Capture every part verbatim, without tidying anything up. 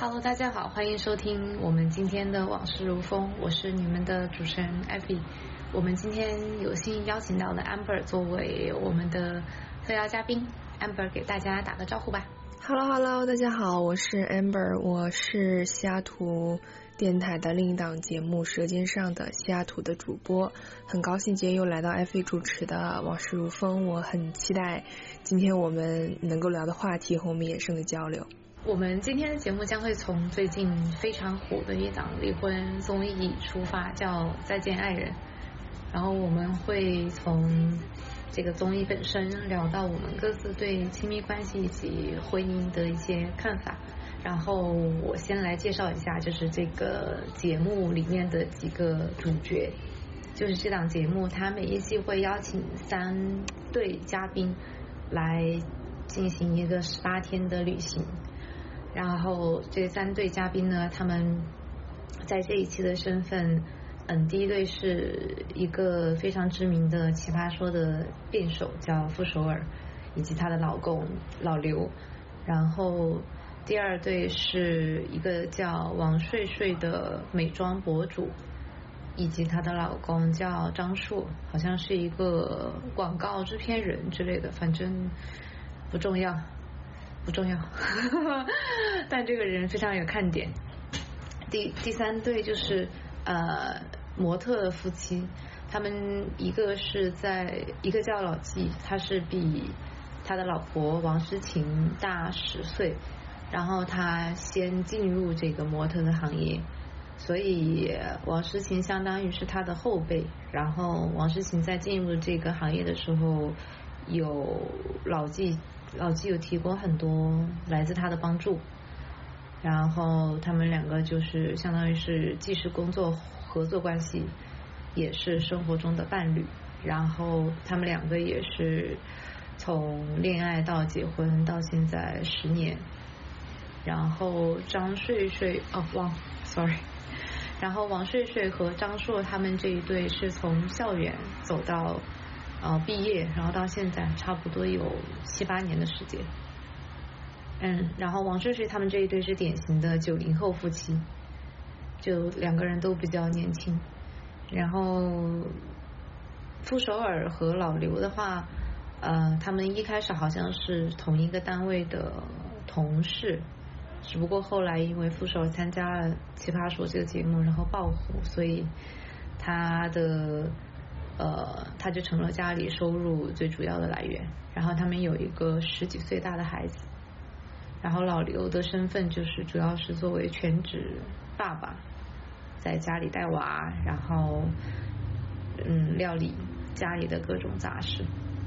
Hello， 大家好，欢迎收听我们今天的往事如风，我是你们的主持人 Effie。我们今天有幸邀请到了 Amber 作为我们的特邀嘉宾 ，Amber 给大家打个招呼吧。 Hello Hello， 大家好，我是 Amber， 我是西雅图电台的另一档节目《舌尖上的西雅图》的主播，很高兴今天又来到 Effie 主持的往事如风，我很期待今天我们能够聊的话题和我们衍生的交流。 我们今天的节目将会从最近非常火的一档离婚综艺出发，叫《再见爱人》，然后我们会从这个综艺本身聊到我们各自对亲密关系以及婚姻的一些看法。然后我先来介绍一下，就是这个节目里面的几个主角。就是这档节目它每一期会邀请三对嘉宾来进行一个十八天的旅行，然后这三对嘉宾呢，他们在这一期的身份，嗯，第一对是一个非常知名的奇葩说的辩手，叫傅首尔，以及她的老公老刘。然后第二对是一个叫王睡睡的美妆博主，以及她的老公叫张硕，好像是一个广告制片人之类的，反正不重要。不重要但这个人非常有看点。第第三对就是呃模特夫妻，他们一个是在一个叫老纪，他是比他的老婆王诗晴大十岁，然后他先进入这个模特的行业，所以王诗晴相当于是他的后辈，然后王诗晴在进入这个行业的时候，有老纪老纪有提供很多来自他的帮助，然后他们两个就是相当于是既是工作合作关系，也是生活中的伴侣，然后他们两个也是从恋爱到结婚到现在十年。然后张睡睡哦忘 sorry 然后王睡睡和张硕他们这一对是从校园走到呃，毕业，然后到现在差不多有七八年的时间。嗯，然后王睡睡他们这一对是典型的九零后夫妻，就两个人都比较年轻。然后傅首尔和老刘的话，呃，他们一开始好像是同一个单位的同事，只不过后来因为傅首尔参加了奇葩说这个节目，然后爆火，所以他的呃，他就成了家里收入最主要的来源。然后他们有一个十几岁大的孩子。然后老刘的身份就是主要是作为全职爸爸，在家里带娃，然后嗯料理家里的各种杂事。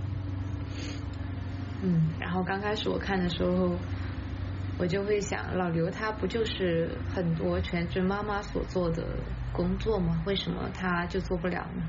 嗯，然后刚开始我看的时候，我就会想，老刘他不就是很多全职妈妈所做的工作吗？为什么他就做不了呢？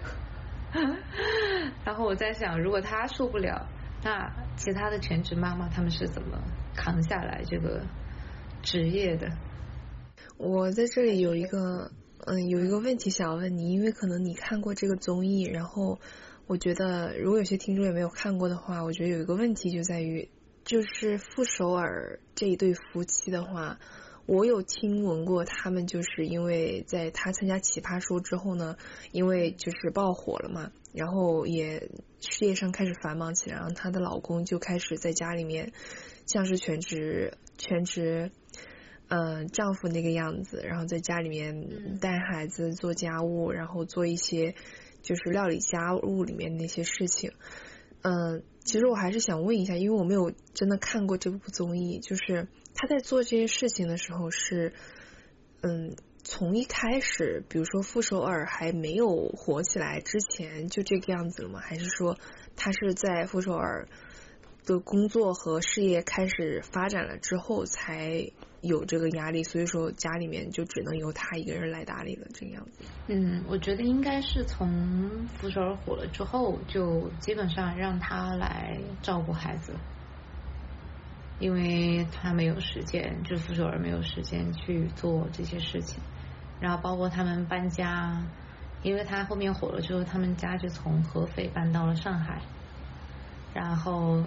然后我在想，如果他受不了，那其他的全职妈妈他们是怎么扛下来这个职业的？ 我在这里有一个嗯有一个问题想要问你，因为可能你看过这个综艺，然后我觉得如果有些听众也没有看过的话，我觉得有一个问题就在于，就是傅首尔这一对夫妻的话，我有听闻过他们就是因为在他参加奇葩说之后呢，因为就是爆火了嘛，然后也事业上开始繁忙起来，然后她的老公就开始在家里面像是全职全职呃丈夫那个样子，然后在家里面带孩子做家务，然后做一些就是料理家务里面那些事情。嗯、呃，其实我还是想问一下，因为我没有真的看过这部综艺，就是他在做这些事情的时候是嗯从一开始比如说傅首尔还没有火起来之前就这个样子了吗？还是说他是在傅首尔的工作和事业开始发展了之后才有这个压力，所以说家里面就只能由他一个人来打理了这个样子？ 嗯，我觉得应该是从傅首尔火了之后，就基本上让他来照顾孩子，因为他没有时间，就傅首尔没有时间去做这些事情。然后包括他们搬家，因为他后面火了之后，他们家就从合肥搬到了上海，然后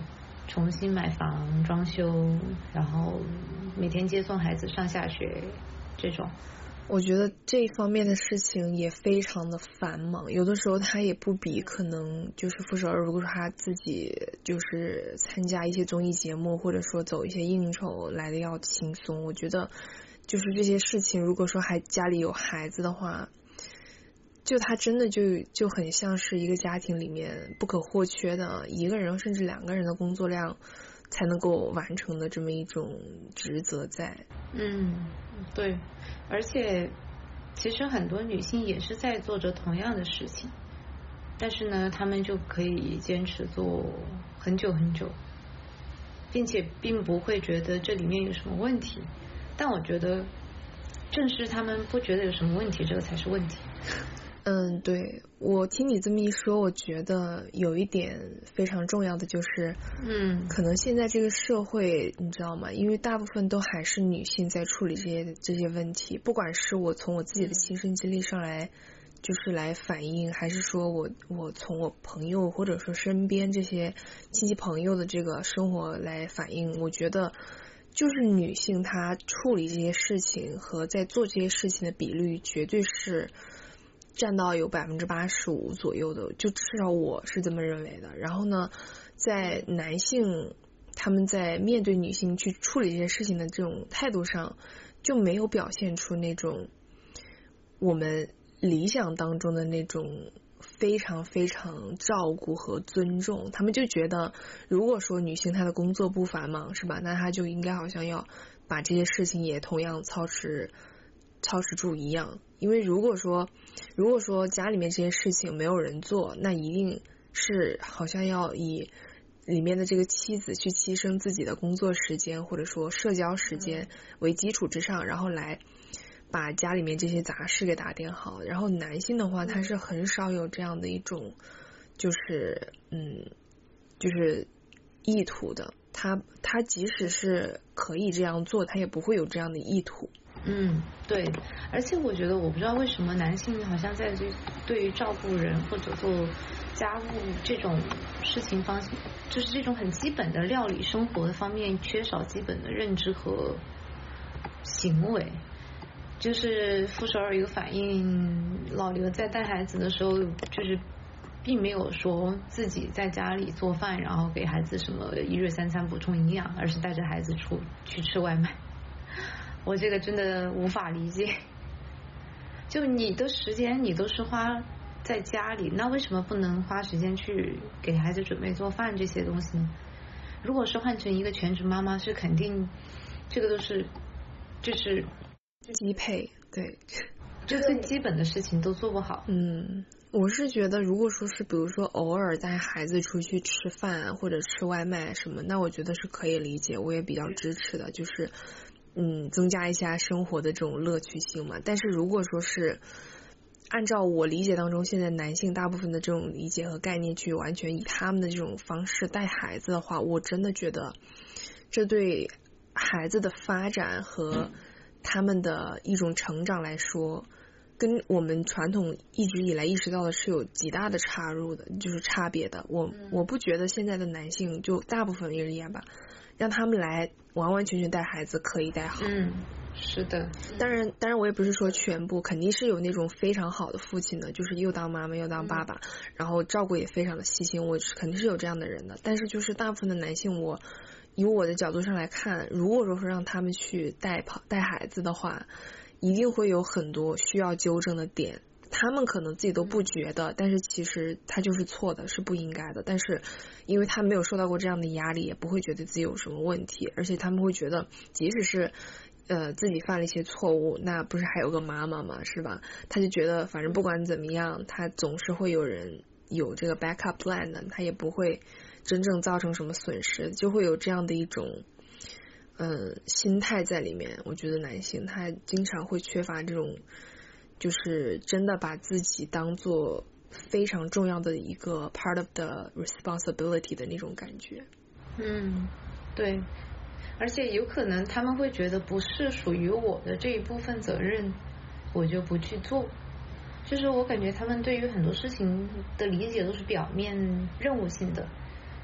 重新买房、装修，然后每天接送孩子上下学这种。 我觉得这方面的事情也非常的繁忙，有的时候他也不比可能就是傅首尔如果说他自己就是参加一些综艺节目或者说走一些应酬来的要轻松。我觉得就是这些事情如果说还家里有孩子的话，就他真的就就很像是一个家庭里面不可或缺的一个人甚至两个人的工作量才能够完成的这么一种职责在。 嗯，对，而且其实很多女性也是在做着同样的事情，但是呢她们就可以坚持做很久很久，并且并不会觉得这里面有什么问题。但我觉得正是她们不觉得有什么问题，这个才是问题。 嗯，对，我听你这么一说，我觉得有一点非常重要的就是， 嗯， 可能现在这个社会，你知道吗？因为大部分都还是女性在处理这些这些问题，不管是我从我自己的亲身经历上来，就是来反映，还是说我我从我朋友或者说身边这些亲戚朋友的这个生活来反映，我觉得就是女性她处理这些事情和在做这些事情的比率绝对是占到有百分之八十五左右的，就至少我是这么认为的。然后呢，在男性他们在面对女性去处理这些事情的这种态度上，就没有表现出那种我们理想当中的那种非常非常照顾和尊重。他们就觉得，如果说女性她的工作不繁忙，是吧？那她就应该好像要把这些事情也同样操持操持住一样。因为如果说如果说家里面这些事情没有人做，那一定是好像要以里面的这个妻子去牺牲自己的工作时间或者说社交时间为基础之上，然后来把家里面这些杂事给打点好。然后男性的话，他是很少有这样的一种就是嗯就是意图的，他他即使是可以这样做，他也不会有这样的意图。 嗯，对，而且我觉得我不知道为什么男性好像在这对于照顾人或者做家务这种事情方面，就是这种很基本的料理生活的方面缺少基本的认知和行为。就是傅首尔有反映，老刘在带孩子的时候，就是并没有说自己在家里做饭，然后给孩子什么一日三餐补充营养，而是带着孩子出去吃外卖。我这个真的无法理解，就你的时间你都是花在家里，那为什么不能花时间去给孩子准备做饭这些东西呢？如果是换成一个全职妈妈，是肯定这个都是就是低配，对， 就最基本的事情都做不好。 嗯，我是觉得如果说是比如说偶尔带孩子出去吃饭或者吃外卖什么，那我觉得是可以理解，我也比较支持的，就是嗯，增加一下生活的这种乐趣性嘛。但是如果说是按照我理解当中现在男性大部分的这种理解和概念去完全以他们的这种方式带孩子的话，我真的觉得这对孩子的发展和他们的一种成长来说，跟我们传统一直以来意识到的是有极大的差入的，就是差别的。我我不觉得现在的男性就大部分而言吧，让他们来完完全全带孩子可以带好。 嗯，是的。 当然当然我也不是说全部，肯定是有那种非常好的父亲的，就是又当妈妈又当爸爸，嗯、然后照顾也非常的细心，我肯定是有这样的人的。但是就是大部分的男性，我以我的角度上来看，如果说是让他们去带跑带孩子的话，一定会有很多需要纠正的点，他们可能自己都不觉得，但是其实他就是错的，是不应该的。但是因为他没有受到过这样的压力，也不会觉得自己有什么问题，而且他们会觉得即使是呃自己犯了一些错误，那不是还有个妈妈吗？是吧？他就觉得反正不管怎么样，他总是会有人有这个 backup plan 的，他也不会真正造成什么损失，就会有这样的一种嗯心态在里面。我觉得男性他经常会缺乏这种就是真的把自己当做非常重要的一个 part of the responsibility 的那种感觉。 嗯，对，而且有可能他们会觉得不是属于我的这一部分责任，我就不去做。就是我感觉他们对于很多事情的理解都是表面任务性的，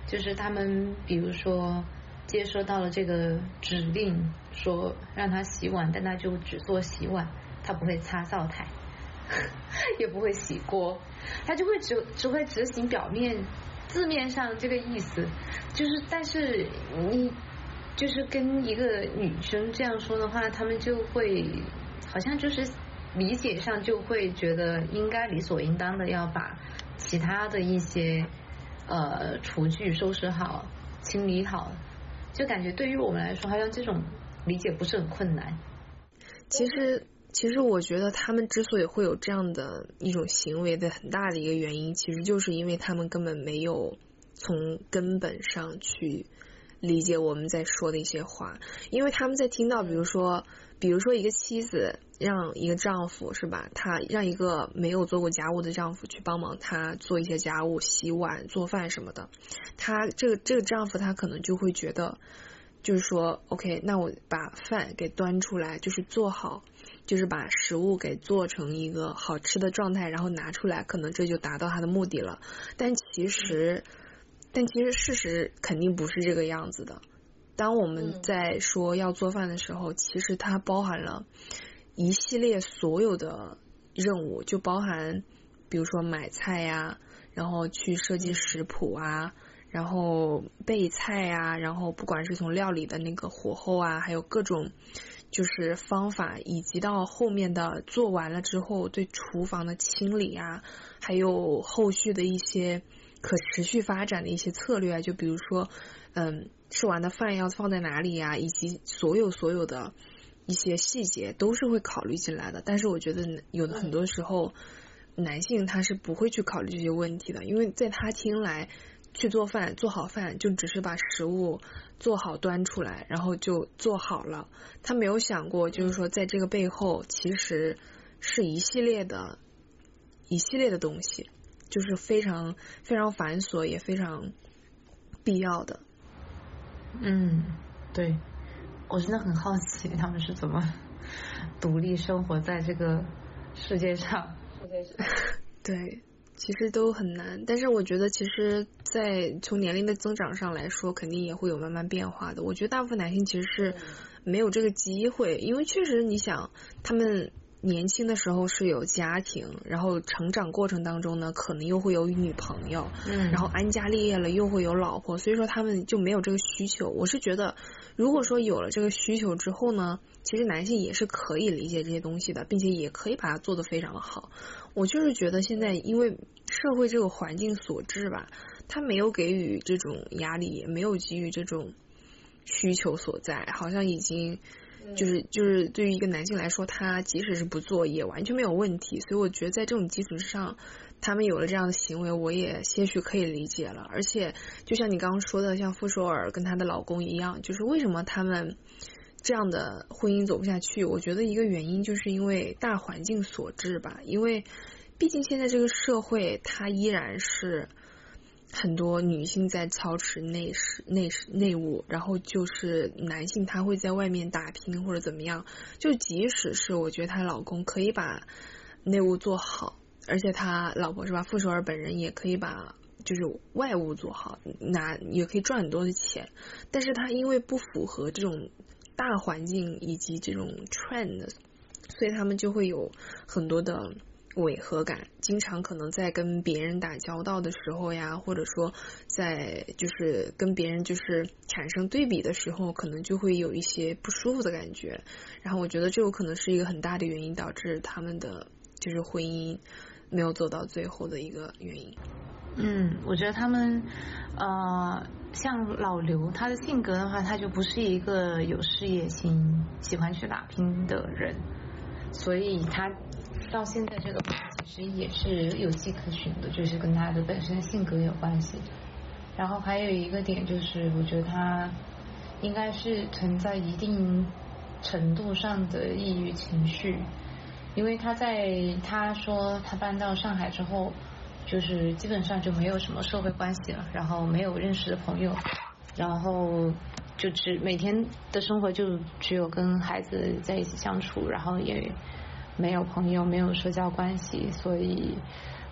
就是他们比如说接收到了这个指令，说让他洗碗，但他就只做洗碗，他不会擦灶台，也不会洗锅，他就会只只会执行表面字面上这个意思，就是但是你就是跟一个女生这样说的话，他们就会好像就是理解上就会觉得应该理所应当的要把其他的一些呃厨具收拾好清理好，就感觉对于我们来说好像这种理解不是很困难。 其实其实我觉得他们之所以会有这样的一种行为的很大的一个原因，其实就是因为他们根本没有从根本上去理解我们在说的一些话。因为他们在听到比如说比如说一个妻子让一个丈夫是吧，他让一个没有做过家务的丈夫去帮忙他做一些家务，洗碗做饭什么的，他这个这个丈夫他可能就会觉得就是说 OK 那我把饭给端出来，就是做好，就是把食物给做成一个好吃的状态，然后拿出来，可能这就达到他的目的了。但其实但其实事实肯定不是这个样子的。当我们在说要做饭的时候，其实它包含了一系列所有的任务，就包含比如说买菜呀，然后去设计食谱啊，然后备菜啊，然后不管是从料理的那个火候啊，还有各种就是方法，以及到后面的做完了之后对厨房的清理啊，还有后续的一些可持续发展的一些策略啊，就比如说嗯，吃完的饭要放在哪里啊，以及所有所有的一些细节都是会考虑进来的。但是我觉得有的很多时候男性他是不会去考虑这些问题的，因为在他听来去做饭做好饭就只是把食物做好端出来然后就做好了，他没有想过就是说在这个背后其实是一系列的一系列的东西，就是非常非常繁琐也非常必要的。 嗯，对，我真的很好奇他们是怎么独立生活在这个世界上。世界上对，其实都很难，但是我觉得其实在从年龄的增长上来说肯定也会有慢慢变化的。我觉得大部分男性其实是没有这个机会，因为确实你想他们年轻的时候是有家庭，然后成长过程当中呢可能又会有女朋友，嗯，然后安家立业了又会有老婆，所以说他们就没有这个需求。我是觉得如果说有了这个需求之后呢，其实男性也是可以理解这些东西的，并且也可以把它做得非常的好。我就是觉得现在因为社会这个环境所致吧，他没有给予这种压力，也没有给予这种需求所在，好像已经就是就是对于一个男性来说，他即使是不做也完全没有问题。所以我觉得在这种基础之上他们有了这样的行为，我也些许可以理解了。而且就像你刚刚说的，像傅首尔跟她的老公一样，就是为什么他们这样的婚姻走不下去，我觉得一个原因就是因为大环境所致吧。因为毕竟现在这个社会它依然是很多女性在操持内事内事内务，然后就是男性他会在外面打拼或者怎么样，就即使是我觉得她老公可以把内务做好，而且他老婆是吧，傅首尔本人也可以把就是外务做好，拿也可以赚很多的钱，但是他因为不符合这种大环境以及这种 trend， 所以他们就会有很多的违和感，经常可能在跟别人打交道的时候呀，或者说在就是跟别人就是产生对比的时候，可能就会有一些不舒服的感觉。然后我觉得这有可能是一个很大的原因，导致他们的就是婚姻没有走到最后的一个原因。 嗯，我觉得他们呃像老刘他的性格的话，他就不是一个有事业心喜欢去打拼的人，所以他到现在这个其实也是有迹可循的，就是跟他的本身性格有关系。然后还有一个点就是，我觉得他应该是存在一定程度上的抑郁情绪，因为他在他说他搬到上海之后，就是基本上就没有什么社会关系了，然后没有认识的朋友，然后就只每天的生活就只有跟孩子在一起相处，然后也没有朋友，没有社交关系，所以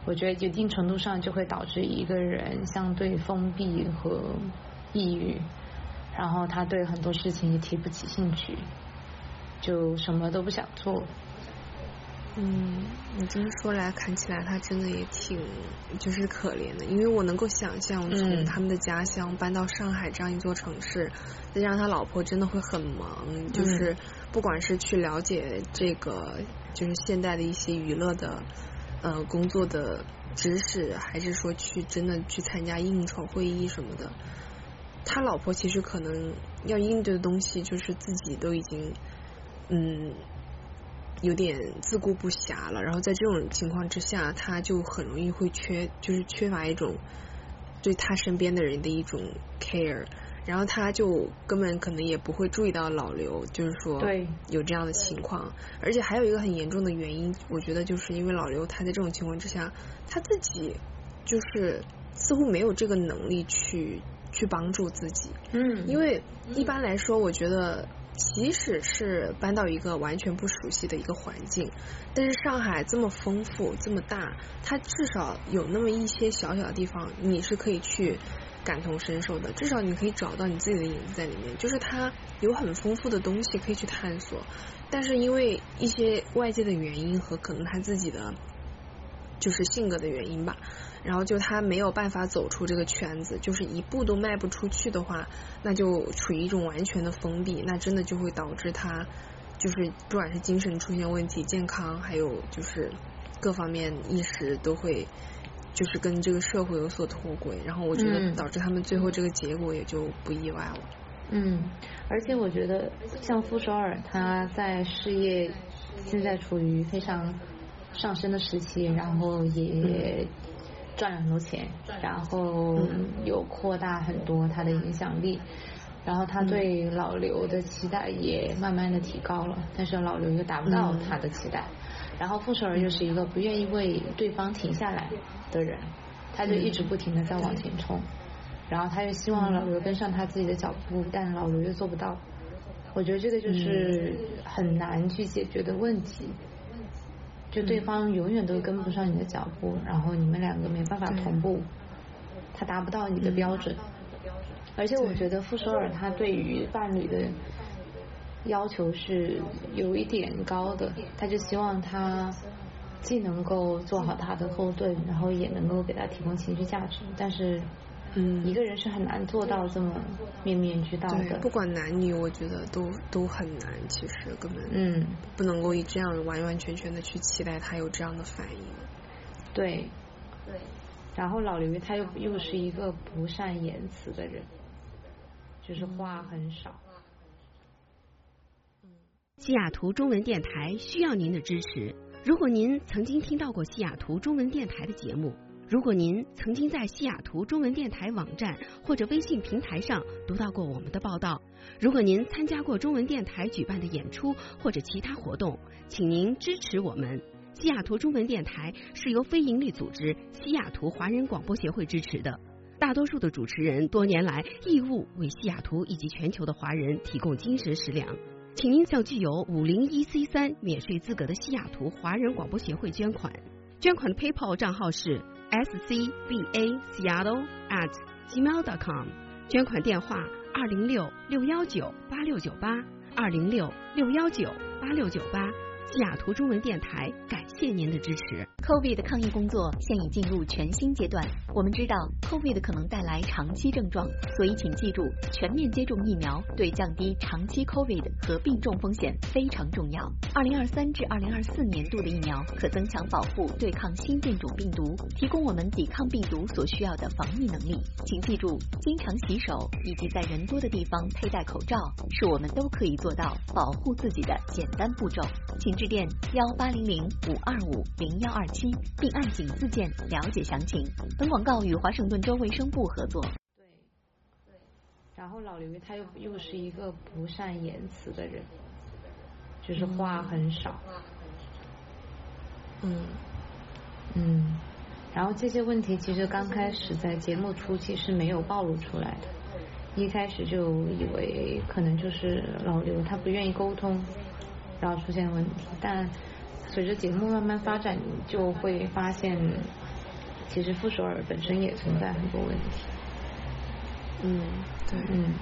我觉得一定程度上就会导致一个人相对封闭和抑郁，然后他对很多事情也提不起兴趣，就什么都不想做。 嗯，你这么说来看起来他真的也挺就是可怜的，因为我能够想象从他们的家乡搬到上海这样一座城市，再加上他老婆真的会很忙，就是不管是去了解这个就是现代的一些娱乐的呃工作的知识，还是说去真的去参加应酬会议什么的，他老婆其实可能要应对的东西就是自己都已经嗯有点自顾不暇了，然后在这种情况之下，他就很容易会缺，就是缺乏一种对他身边的人的一种 care， 然后他就根本可能也不会注意到老刘，就是说有这样的情况。而且还有一个很严重的原因，我觉得就是因为老刘他在这种情况之下，他自己就是似乎没有这个能力去去帮助自己。 嗯， 因为一般来说，我觉得即使是搬到一个完全不熟悉的一个环境，但是上海这么丰富这么大，它至少有那么一些小小的地方你是可以去感同身受的，至少你可以找到你自己的影子在里面，就是它有很丰富的东西可以去探索。但是因为一些外界的原因和可能他自己的就是性格的原因吧，然后就他没有办法走出这个圈子，就是一步都迈不出去的话，那就处于一种完全的封闭，那真的就会导致他就是不管是精神出现问题，健康还有就是各方面意识都会就是跟这个社会有所脱轨，然后我觉得导致他们最后这个结果也就不意外了。 嗯，而且我觉得像傅首尔他在事业现在处于非常上升的时期，然后也赚了很多钱，然后有扩大很多他的影响力，然后他对老刘的期待也慢慢的提高了，但是老刘又达不到他的期待，然后傅首尔又是一个不愿意为对方停下来的人，他就一直不停的在往前冲，然后他又希望老刘跟上他自己的脚步，但老刘又做不到。我觉得这个就是很难去解决的问题，就对方永远都跟不上你的脚步，然后你们两个没办法同步，他达不到你的标准。而且我觉得傅首尔他对于伴侣的要求是有一点高的，他就希望他既能够做好他的后盾，然后也能够给他提供情绪价值，但是嗯，一个人是很难做到这么面面俱到的。 对，不管男女，我觉得都都很难，其实根本嗯不能够以这样完完全全的去期待他有这样的反应。 对，对。然后老刘他又又是一个不善言辞的人，就是话很少。 西雅图中文电台需要您的支持。如果您曾经听到过西雅图中文电台的节目，如果您曾经在西雅图中文电台网站或者微信平台上读到过我们的报道，如果您参加过中文电台举办的演出或者其他活动，请您支持我们。西雅图中文电台是由非营利组织西雅图华人广播协会支持的，大多数的主持人多年来义务为西雅图以及全球的华人提供精神食粮。请您向具有五零一 C 三免税资格的西雅图华人广播协会捐款，捐款的 PayPal 账号是 s c b a seattle at gmail dot com， 捐款电话二零六六幺九八六九八二零六六幺九八六九八。西雅图中文电台感谢您的支持。 COVID 的抗疫工作现已进入全新阶段，我们知道 COVID 可能带来长期症状，所以请记住，全面接种疫苗对降低长期 COVID 和病重风险非常重要。二零二三至二零二四年度的疫苗可增强保护，对抗新变种病毒，提供我们抵抗病毒所需要的防疫能力。请记住，经常洗手以及在人多的地方佩戴口罩，是我们都可以做到保护自己的简单步骤。请致电幺八零零五二五零幺二七，并按井字键了解详情。本广告与华盛顿州卫生部合作。 对，对。然后老刘他又又是一个不善言辞的人，就是话很少。 嗯嗯。然后这些问题其实刚开始在节目初期是没有暴露出来的，一开始就以为可能就是老刘他不愿意沟通，然后出现问题，但随着节目慢慢发展，就会发现其实傅首尔本身也存在很多问题。 嗯，对， 嗯，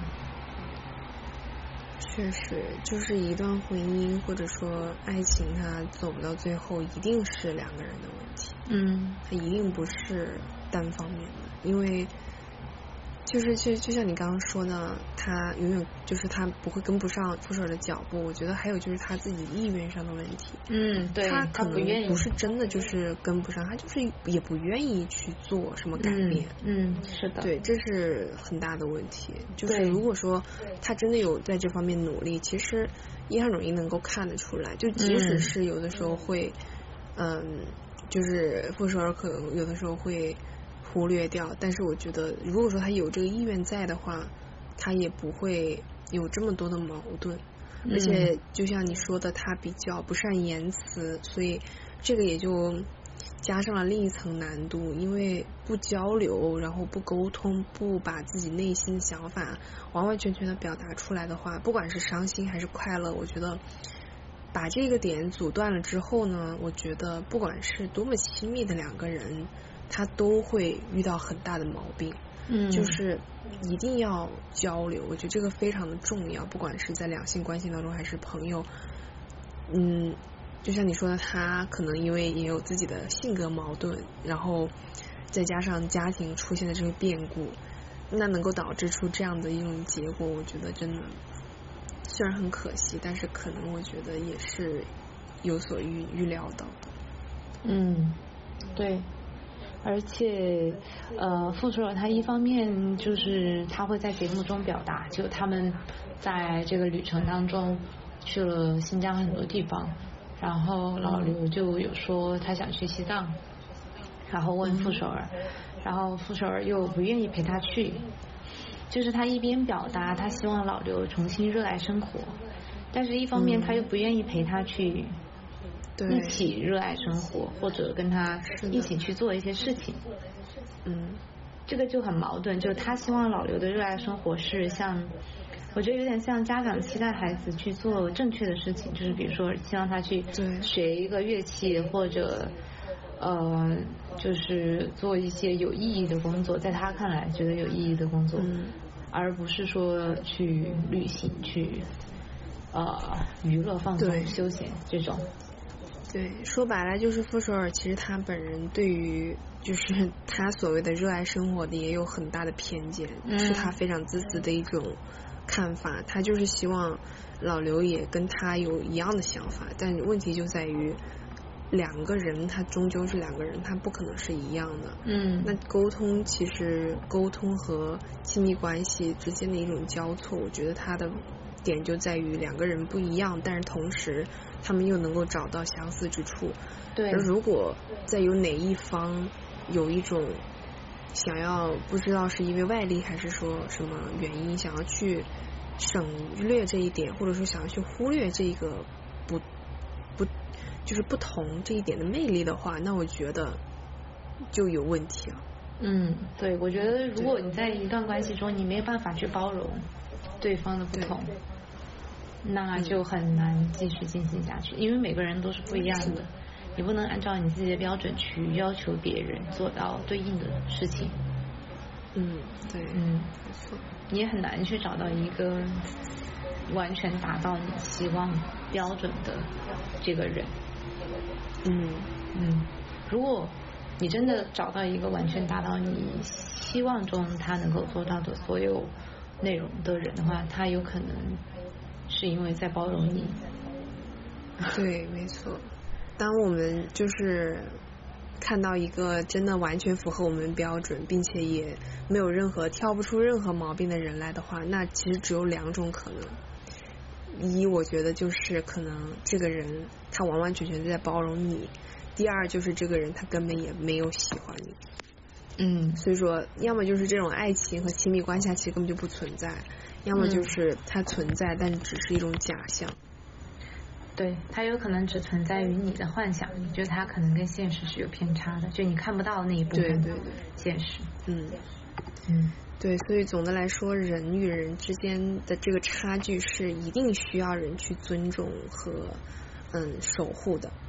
确实，就是一段婚姻或者说爱情，它走不到最后，一定是两个人的问题。 嗯， 它一定不是单方面的，因为就是就就像你刚刚说的，他永远就是他不会跟不上傅首尔的脚步。我觉得还有就是他自己意愿上的问题。 嗯，对， 他可能不愿意， 不是真的就是跟不上，他就是也不愿意去做什么改变。 嗯，嗯是的， 对，这是很大的问题。就是对如果说他真的有在这方面努力，其实叶汉容易能够看得出来，就即使是有的时候会，嗯。嗯就是傅首尔可能有的时候会忽略掉，但是我觉得如果说他有这个意愿在的话，他也不会有这么多的矛盾。 嗯、 而且就像你说的，他比较不善言辞，所以这个也就加上了另一层难度，因为不交流，然后不沟通，不把自己内心的想法完完全全的表达出来的话，不管是伤心还是快乐，我觉得把这个点阻断了之后呢，我觉得不管是多么亲密的两个人，他都会遇到很大的毛病。 嗯， 就是一定要交流，我觉得这个非常的重要，不管是在两性关系当中还是朋友。嗯，就像你说的，他可能因为也有自己的性格矛盾，然后再加上家庭出现的这个变故，那能够导致出这样的一种结果，我觉得真的虽然很可惜，但是可能我觉得也是有所预预料到的。 嗯，对，而且呃，傅首尔他一方面就是他会在节目中表达，就他们在这个旅程当中去了新疆很多地方，然后老刘就有说他想去西藏，然后问傅首尔，然后傅首尔又不愿意陪他去。就是他一边表达他希望老刘重新热爱生活，但是一方面他又不愿意陪他去一起热爱生活，或者跟他一起去做一些事情。 嗯， 这个就很矛盾，就他希望老刘的热爱生活是像，我觉得有点像家长期待孩子去做正确的事情，就是比如说希望他去学一个乐器，或者呃，就是做一些有意义的工作，在他看来觉得有意义的工作， 嗯， 而不是说去旅行、去呃娱乐、放松、休闲这种。 对，说白了就是傅首尔其实他本人对于就是他所谓的热爱生活的也有很大的偏见，嗯，是他非常自私的一种看法。他就是希望老刘也跟他有一样的想法，但问题就在于两个人他终究是两个人，他不可能是一样的。 嗯， 那沟通其实沟通和亲密关系之间的一种交错，我觉得他的点就在于两个人不一样，但是同时他们又能够找到相似之处。 对， 而如果再有哪一方有一种想要不知道是因为外力还是说什么原因想要去省略这一点，或者说想要去忽略这个不不就是不同这一点的魅力的话，那我觉得就有问题了。 嗯，对，我觉得如果你在一段关系中你没有办法去包容对方的不同，那就很难继续进行下去，因为每个人都是不一样的，你不能按照你自己的标准去要求别人做到对应的事情。 嗯，对， 嗯，没错，你也很难去找到一个完全达到你期望标准的这个人。 嗯嗯，如果你真的找到一个完全达到你希望中他能够做到的所有内容的人的话，他有可能是因为在包容你。 对，没错。当我们就是看到一个真的完全符合我们标准，并且也没有任何挑不出任何毛病的人来的话，那其实只有两种可能。一，我觉得就是可能这个人他完完全全在包容你；第二，就是这个人他根本也没有喜欢你。 嗯， 所以说，要么就是这种爱情和亲密关系其实根本就不存在，要么就是它存在，但只是一种假象。 对，它有可能只存在于你的幻想，你觉得它可能跟现实是有偏差的，就你看不到那一部分的现实。 嗯嗯， 对，所以总的来说，人与人之间的这个差距是一定需要人去尊重和嗯守护的。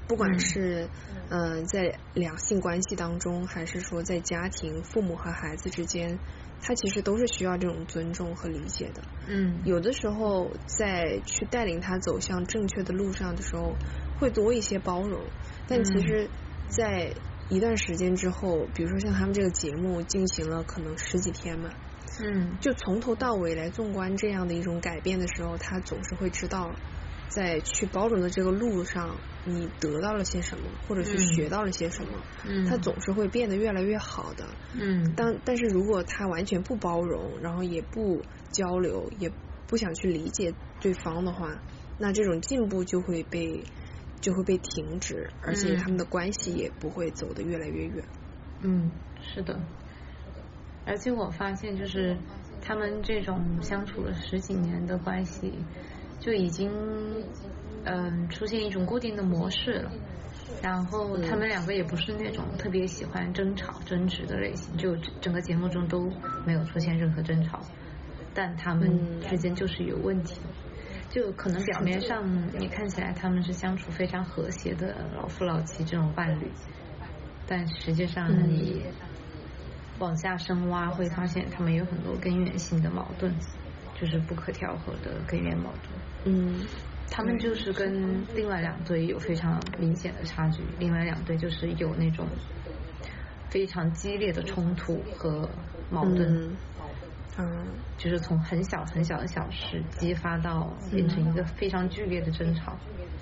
不管是嗯、呃、在两性关系当中，还是说在家庭父母和孩子之间，他其实都是需要这种尊重和理解的。 嗯， 有的时候在去带领他走向正确的路上的时候，会多一些包容，但其实在一段时间之后，比如说像他们这个节目进行了可能十几天嘛， 嗯， 就从头到尾来纵观这样的一种改变的时候，他总是会知道在去包容的这个路上你得到了些什么，或者是学到了些什么， 嗯， 他总是会变得越来越好的。 嗯， 但但是如果他完全不包容，然后也不交流，也不想去理解对方的话，那这种进步就会被就会被停止，而且他们的关系也不会走得越来越远。 嗯，是的。而且我发现就是他们这种相处了十几年的关系就已经嗯、呃、出现一种固定的模式了，然后他们两个也不是那种特别喜欢争吵争执的类型，就整个节目中都没有出现任何争吵，但他们之间就是有问题，就可能表面上你看起来他们是相处非常和谐的老夫老妻这种伴侣，但实际上你往下深挖会发现他们有很多根源性的矛盾，就是不可调和的根源矛盾。 嗯， 他们就是跟另外两对有非常明显的差距，另外两对就是有那种非常激烈的冲突和矛盾， 嗯，嗯就是从很小很小的小事激发到变成一个非常剧烈的争吵。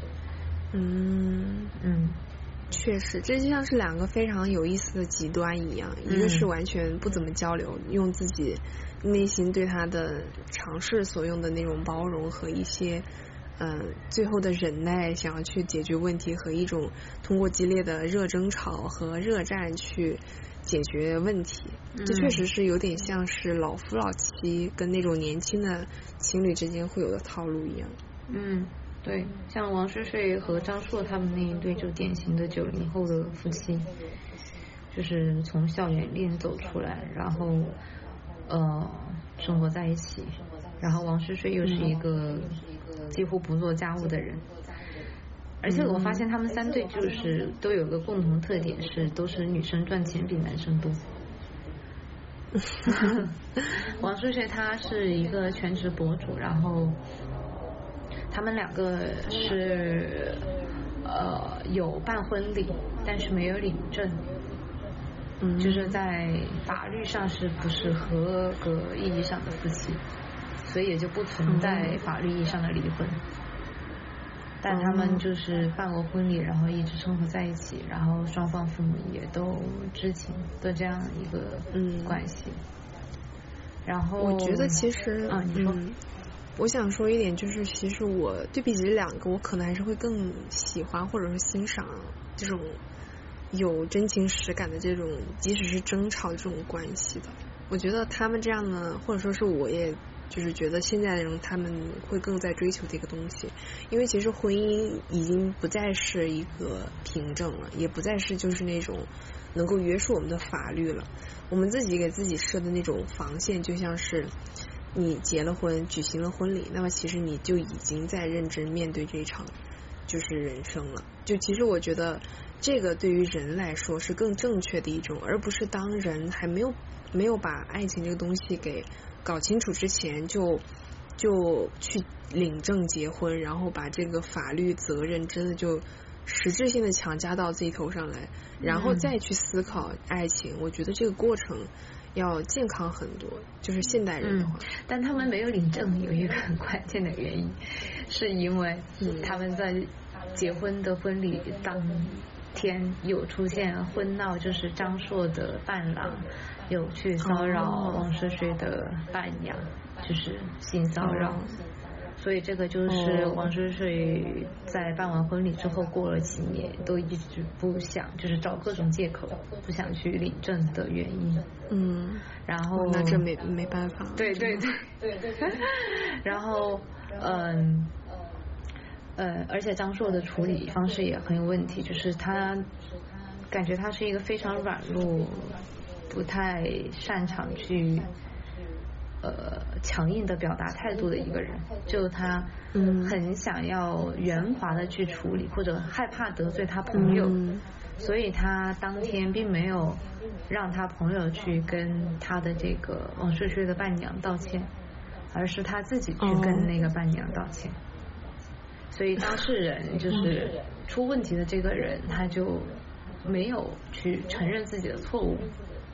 嗯嗯， 确实，这就像是两个非常有意思的极端一样， 嗯、 一个是完全不怎么交流，用自己内心对他的尝试所用的那种包容和一些嗯、呃、最后的忍耐，想要去解决问题，和一种通过激烈的热争吵和热战去解决问题。 嗯、 这确实是有点像是老夫老妻跟那种年轻的情侣之间会有的套路一样。 嗯，对，像王睡睡和张硕他们那一对就典型的九零后的夫妻，就是从校园恋走出来，然后呃生活在一起，然后王睡睡又是一个几乎不做家务的人，而且我发现他们三对就是都有个共同特点，是都是女生赚钱比男生多。王睡睡他是一个全职博主，然后他们两个是呃有办婚礼，但是没有领证， 嗯， 就是在法律上是不是合格意义上的夫妻，所以也就不存在法律意义上的离婚。但他们就是办过婚礼，然后一直生活在一起，然后双方父母也都知情的这样一个关系。嗯、然后我觉得其实啊，你说。 嗯我想说一点，就是其实我对比起这两个，我可能还是会更喜欢或者是欣赏这种有真情实感的这种，即使是争吵这种关系的。我觉得他们这样的，或者说是我也就是觉得现在的人他们会更在追求这个东西，因为其实婚姻已经不再是一个凭证了，也不再是就是那种能够约束我们的法律了。我们自己给自己设的那种防线，就像是你结了婚，举行了婚礼，那么其实你就已经在认真面对这场就是人生了。就其实我觉得这个对于人来说是更正确的一种，而不是当人还没有没有把爱情这个东西给搞清楚之前就就去领证结婚，然后把这个法律责任真的就实质性的强加到自己头上来，然后再去思考爱情。嗯、我觉得这个过程要健康很多，就是现代人的话。 嗯、但他们没有领证有一个很关键的原因，是因为他们在结婚的婚礼当天有出现婚闹，就是张硕的伴郎有去骚扰王睡睡的伴娘，就是性骚扰。哦，所以这个就是王睡睡在办完婚礼之后过了几年都一直不想，就是找各种借口不想去领证的原因。 嗯， 然后那这没没办法。 对对对对对。然后嗯呃，而且张硕的处理方式也很有问题，就是他感觉他是一个非常软弱，不太擅长去呃强硬的表达态度的一个人，就他很想要圆滑的去处理，或者害怕得罪他朋友， 嗯、 所以他当天并没有让他朋友去跟他的这个王睡睡的伴娘道歉，而是他自己去跟那个伴娘道歉。哦、所以当事人就是出问题的这个人，他就没有去承认自己的错误。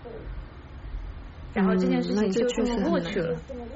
然后这件事情就这么过去了，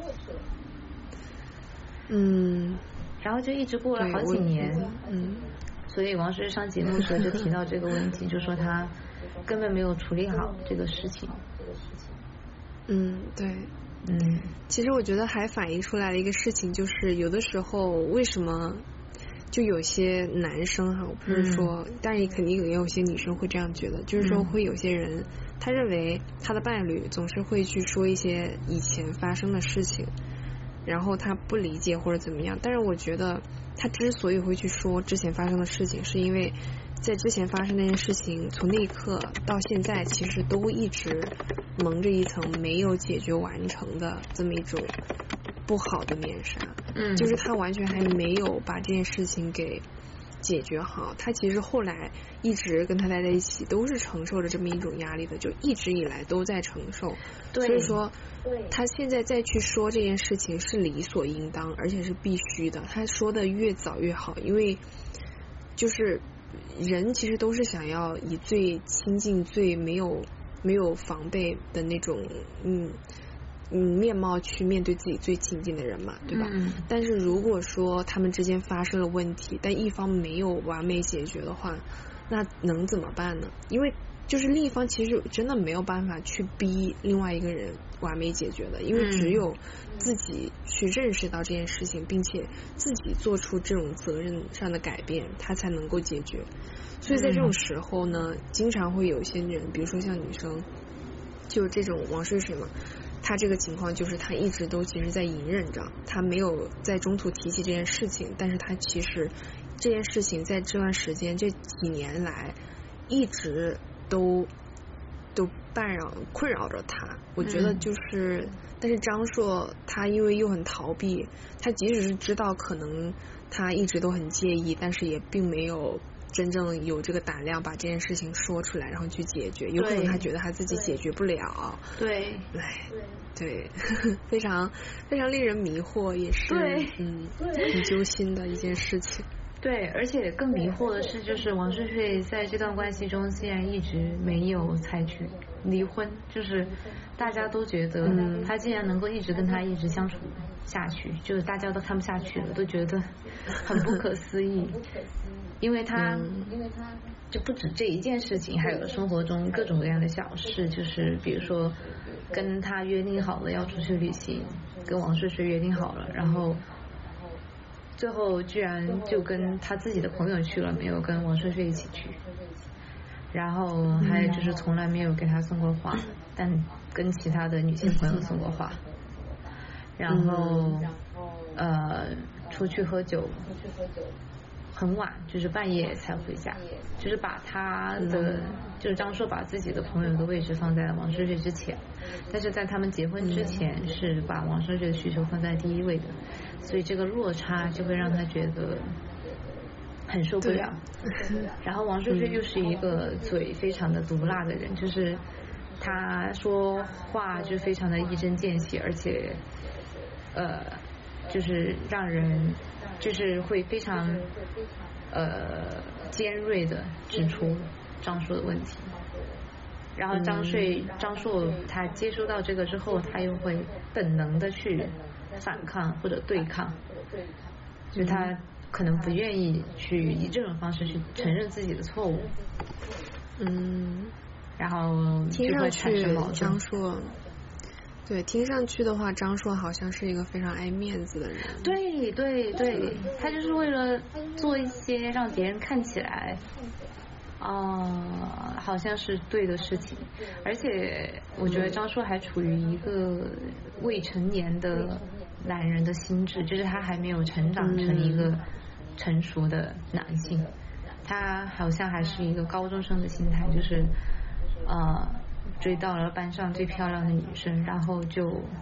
嗯， 然后就一直过了好几年， 嗯， 所以王睡睡上节目的时候就提到这个问题，就说他根本没有处理好这个事情。 嗯，对， 嗯， 其实我觉得还反映出来的一个事情就是，有的时候为什么就有些男生哈，我不是说，嗯、但是肯定也有些女生会这样觉得，就是说会有些人。他认为他的伴侣总是会去说一些以前发生的事情，然后他不理解或者怎么样。但是我觉得他之所以会去说之前发生的事情，是因为在之前发生那件事情从那一刻到现在，其实都一直蒙着一层没有解决完成的这么一种不好的面纱。 嗯， 就是他完全还没有把这件事情给解决好，他其实后来一直跟他待在一起都是承受着这么一种压力的，就一直以来都在承受。 对， 所以说他现在再去说这件事情是理所应当，而且是必须的。他说的越早越好，因为就是人其实都是想要以最亲近、最没有没有防备的那种嗯。嗯，面貌去面对自己最亲近的人嘛，对吧？ 嗯、 但是如果说他们之间发生了问题，但一方没有完美解决的话，那能怎么办呢？因为就是另一方其实真的没有办法去逼另外一个人完美解决的，因为只有自己去认识到这件事情，并且自己做出这种责任上的改变，他才能够解决。所以在这种时候呢，经常会有一些人，比如说像女生，就这种王睡睡嘛。他这个情况就是他一直都其实在隐忍着，他没有在中途提起这件事情，但是他其实这件事情在这段时间这几年来一直都都伴扰困扰着他。我觉得就是、嗯、但是张硕他因为又很逃避，他即使是知道可能他一直都很介意，但是也并没有真正有这个胆量把这件事情说出来，然后去解决。有可能他觉得他自己解决不了。 对， 哎，对，非常非常令人迷惑，也是对， 嗯，很揪心的一件事情。 对，而且更迷惑的是，就是王睡睡在这段关系中竟然一直没有采取离婚，就是大家都觉得他竟然能够一直跟他一直相处下去，就是大家都看不下去了，都觉得很不可思议。因为他，因为他就不止这一件事情，还有生活中各种各样的小事，就是比如说跟他约定好了要出去旅行，跟王睡睡约定好了，然后最后居然就跟他自己的朋友去了，没有跟王睡睡一起去。然后还有就是从来没有给他送过花，但跟其他的女性朋友送过花。然后呃出去喝酒很晚，就是半夜才回家，就是把他的就是张硕把自己的朋友的位置放在了王睡睡之前，但是在他们结婚之前是把王睡睡的需求放在第一位的，所以这个落差就会让他觉得很受不了。然后王睡睡又是一个嘴非常的毒辣的人，就是他说话就非常的一针见血，而且呃就是让人就是会非常呃尖锐的指出张硕的问题。然后张睡张硕他接收到这个之后，他又会本能的去反抗或者对抗，就他可能不愿意去以这种方式去承认自己的错误。 嗯， 然后就会产生矛盾。 张硕，对，听上去的话，张硕好像是一个非常爱面子的人。 对对对，他就是为了做一些让别人看起来啊、呃、好像是对的事情，而且我觉得张硕还处于一个未成年的男人的心智，就是他还没有成长成一个成熟的男性，他好像还是一个高中生的心态，就是呃追到了班上最漂亮的女生，然后就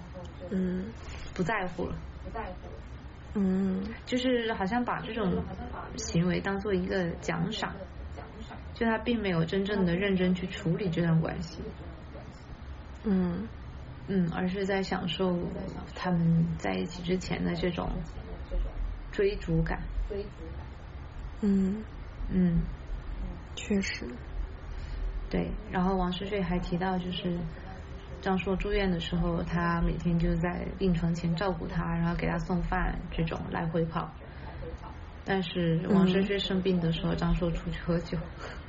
嗯， 不在乎了，不在乎了。 嗯， 就是好像把这种行为当做一个奖赏，就他并没有真正的认真去处理这段关系。 嗯嗯，而是在享受他们在一起之前的这种追逐感。 嗯嗯， 确实。 对，然后王诗珏还提到，就是张硕住院的时候，他每天就在病床前照顾他，然后给他送饭，这种来回跑。但是王诗珏生病的时候，嗯、张硕出去喝酒，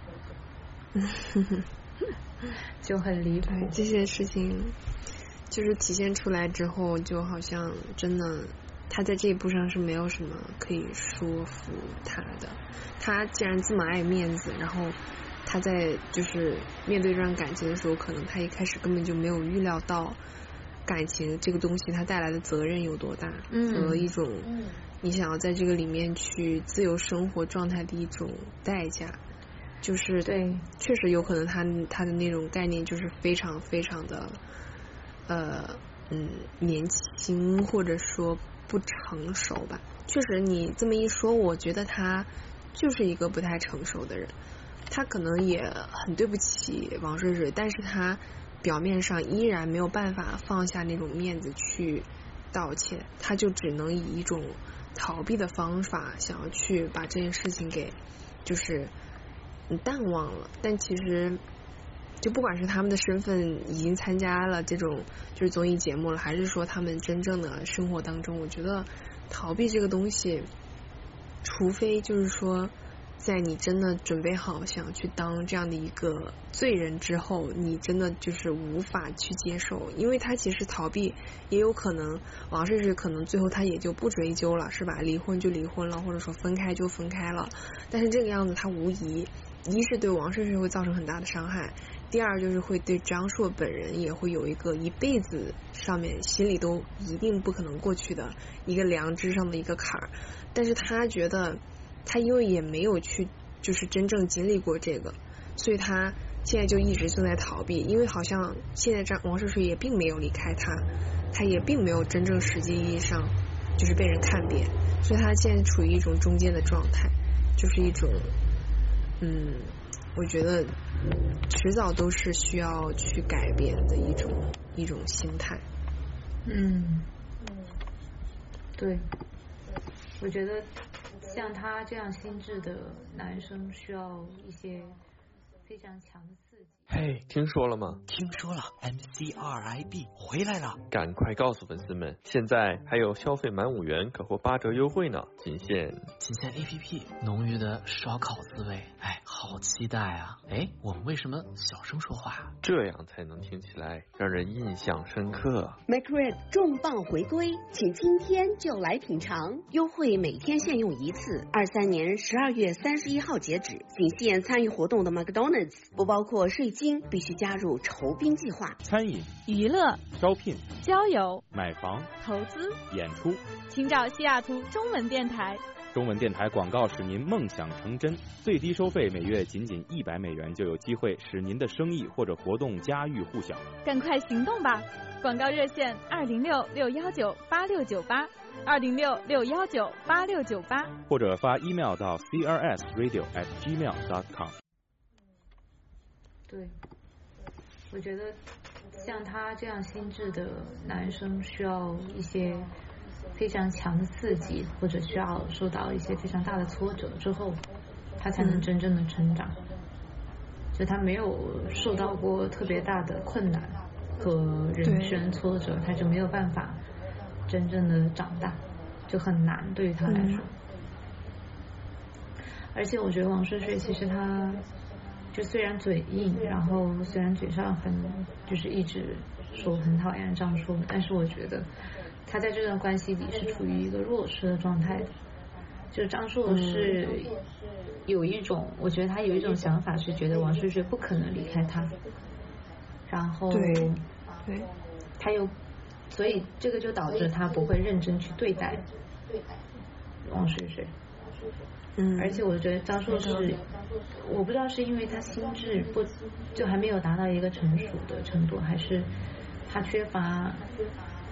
就很离谱。 这些事情就是体现出来之后，就好像真的他在这一步上是没有什么可以说服他的。他既然这么爱面子，然后他在就是面对这段感情的时候，可能他一开始根本就没有预料到感情这个东西它带来的责任有多大， 嗯， 和一种你想要在这个里面去自由生活状态的一种代价。就是对， 确实有可能他他的那种概念就是非常非常的呃嗯年轻，或者说不成熟吧。确实你这么一说，我觉得他就是一个不太成熟的人。他可能也很对不起王睡睡，但是他表面上依然没有办法放下那种面子去道歉，他就只能以一种逃避的方法想要去把这件事情给就是淡忘了。但其实就不管是他们的身份已经参加了这种就是综艺节目了，还是说他们真正的生活当中，我觉得逃避这个东西，除非就是说在你真的准备好想去当这样的一个罪人之后，你真的就是无法去接受。因为他其实逃避也有可能王睡睡可能最后他也就不追究了，是吧？离婚就离婚了，或者说分开就分开了。但是这个样子他无疑一是对王睡睡会造成很大的伤害，第二就是会对张硕本人也会有一个一辈子上面心里都一定不可能过去的一个良知上的一个坎儿。但是他觉得他因为也没有去就是真正经历过这个，所以他现在就一直正在逃避。因为好像现在张王睡睡也并没有离开他，他也并没有真正实际意义上就是被人看扁，所以他现在处于一种中间的状态，就是一种嗯我觉得迟早都是需要去改变的一种一种心态。 嗯，对，我觉得像他这样心智的男生需要一些非常强的刺激。 嘿，听说了吗？ 听说了 ，M C R I B 回来了， 赶快告诉粉丝们，现在还有消费满五元可获八折优惠呢，仅限仅限 A P P， 浓郁的烧烤滋味，哎，好期待啊！哎，我们为什么小声说话？ 这样才能听起来让人印象深刻。 McRib 重磅回归，请今天就来品尝，优惠每天限用一次，二三年十二月三十一号截止，仅限参与活动的 McDonald's， 不包括税金，必须加入酬宾计划。 餐饮、 娱乐、 招聘、 交友、 买房、 投资、 演出， 请找西雅图中文电台。 中文电台广告使您梦想成真，最低收费每月仅仅一百美元，就有机会使您的生意或者活动家喻户晓。 赶快行动吧！广告热线二零六六幺九八六九八，二零六六幺九八六九八， 或者发 email 到 c r s radio at gmail dot com。 对，我觉得像他这样心智的男生需要一些非常强的刺激，或者需要受到一些非常大的挫折之后，他才能真正的成长。嗯、就他没有受到过特别大的困难和人生挫折，他就没有办法真正的长大，就很难对于他来说。嗯、而且我觉得王睡睡其实他就虽然嘴硬，然后虽然嘴上很就是一直说很讨厌张硕，但是我觉得他在这段关系里是处于一个弱势的状态的。就张硕是有一种、嗯、我觉得他有一种想法，是觉得王睡睡不可能离开他，然后对对他又所以这个就导致他不会认真去对待王睡睡。嗯，而且我觉得张硕是，我不知道是因为他心智不就还没有达到一个成熟的程度，还是他缺乏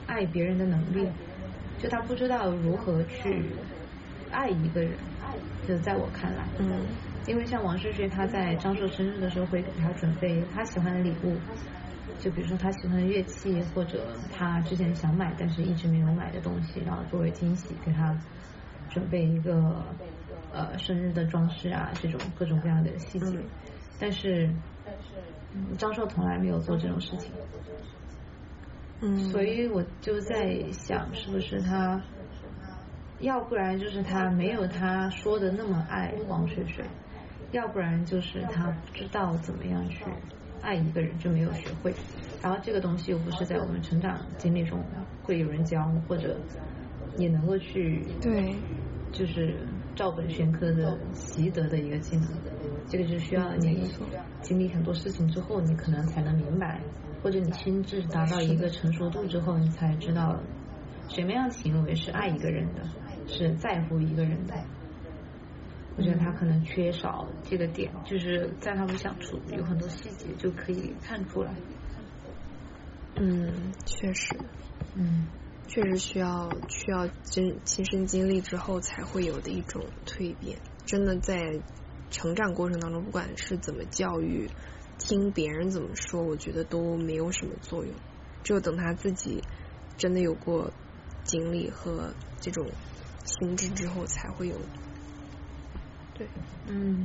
爱别人的能力，就他不知道如何去爱一个人，就在我看来， 嗯， 因为像王世学他在张硕生日的时候会给他准备他喜欢的礼物，就比如说他喜欢的乐器，或者他之前想买但是一直没有买的东西，然后作为惊喜给他准备一个呃生日的装饰啊，这种各种各样的细节，嗯、但是、嗯、张硕从来没有做这种事情， 嗯， 所以我就在想，是不是他，要不然就是他没有他说的那么爱王水水，要不然就是他不知道怎么样去爱一个人，就没有学会。然后这个东西又不是在我们成长经历中会有人教，或者也能够去对， 就是照本宣科的习得的一个技能。这个就需要你经历很多事情之后，你可能才能明白，或者你心智达到一个成熟度之后，你才知道什么样的行为是爱一个人的，是在乎一个人的。我觉得他可能缺少这个点，就是在他们相处有很多细节就可以看出来。 嗯，确实， 嗯， 确实需要需要真亲身经历之后才会有的一种蜕变。真的在成长过程当中，不管是怎么教育，听别人怎么说，我觉得都没有什么作用。只有等他自己真的有过经历和这种心智之后，才会有。对， 嗯，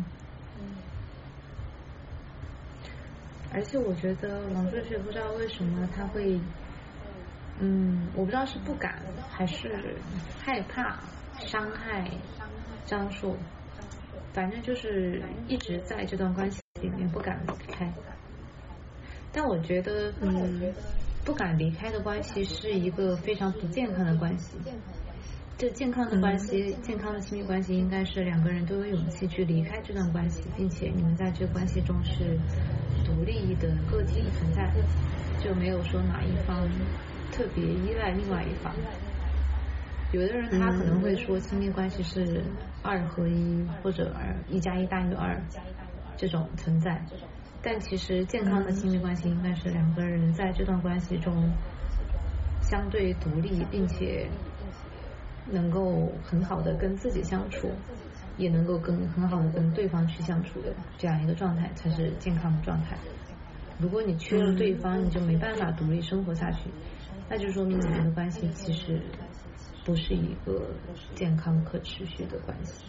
而且我觉得王志学不知道为什么他会，嗯，我不知道是不敢还是害怕伤害张硕，反正就是一直在这段关系里面不敢离开。但我觉得，嗯，不敢离开的关系是一个非常不健康的关系。这健康的关系、嗯、健康的亲密关系应该是两个人都有勇气去离开这段关系，并且你们在这个关系中是独立的个体存在，就没有说哪一方特别依赖另外一方。有的人他可能会说亲密关系是二合一或者二一加一大于二这种存在，但其实健康的亲密关系应该是两个人在这段关系中相对独立，并且能够很好的跟自己相处，也能够跟很好的跟对方去相处的这样一个状态才是健康的状态。如果你缺了对方，你就没办法独立生活下去，那就说明你们的关系其实不是一个健康可持续的关系。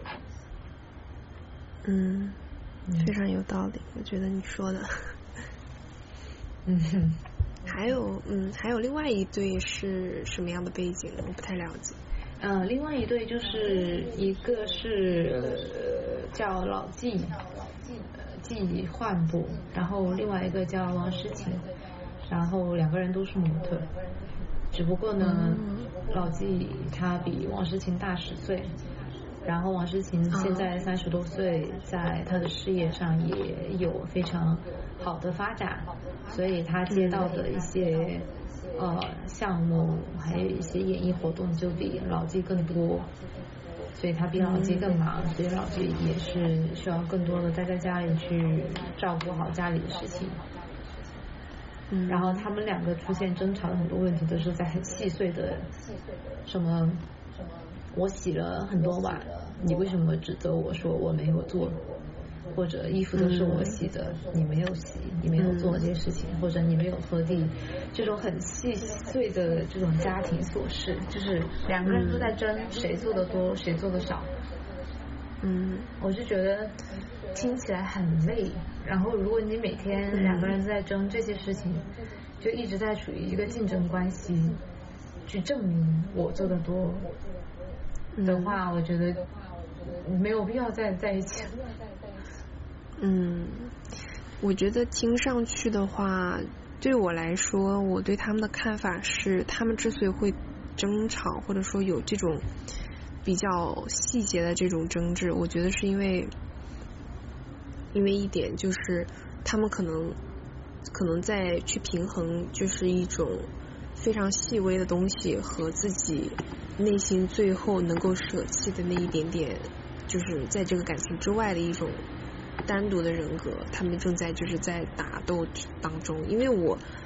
嗯，非常有道理，我觉得你说的。 嗯哼。 还有，嗯，还有另外一对是什么样的背景呢？我不太了解。 呃，另外一对就是一个是、呃、叫老纪，呃，纪焕博，然后另外一个叫王诗晴，然后两个人都是模特，只不过呢，嗯、老纪他比王诗晴大十岁，然后王诗晴现在三十多岁，在他的事业上也有非常好的发展，所以他接到的一些。呃，项目还有一些演艺活动就比老纪更多，所以他比老纪更忙，所以老纪也是需要更多的待在家里去照顾好家里的事情。嗯，然后他们两个出现争吵的很多问题都是在很细碎的，什么我洗了很多碗，你为什么指责我说我没有做？或者衣服都是我洗的，嗯、你没有洗，你没有做这些事情，嗯、或者你没有拖地，这种很细碎的这种家庭琐事，就是两个人都在争谁做的多，谁做的少。嗯，我就觉得听起来很累。然后如果你每天两个人在争这些事情，就一直在处于一个竞争关系，去证明我做的多的话，嗯、我觉得没有必要再在一起了。 嗯，我觉得听上去的话，对我来说，我对他们的看法是，他们之所以会争吵，或者说有这种比较细节的这种争执，我觉得是因为，因为一点就是他们可能可能在去平衡，就是一种非常细微的东西和自己内心最后能够舍弃的那一点点，就是在这个感情之外的一种单独的人格，他们正在就是在打斗当中。因为我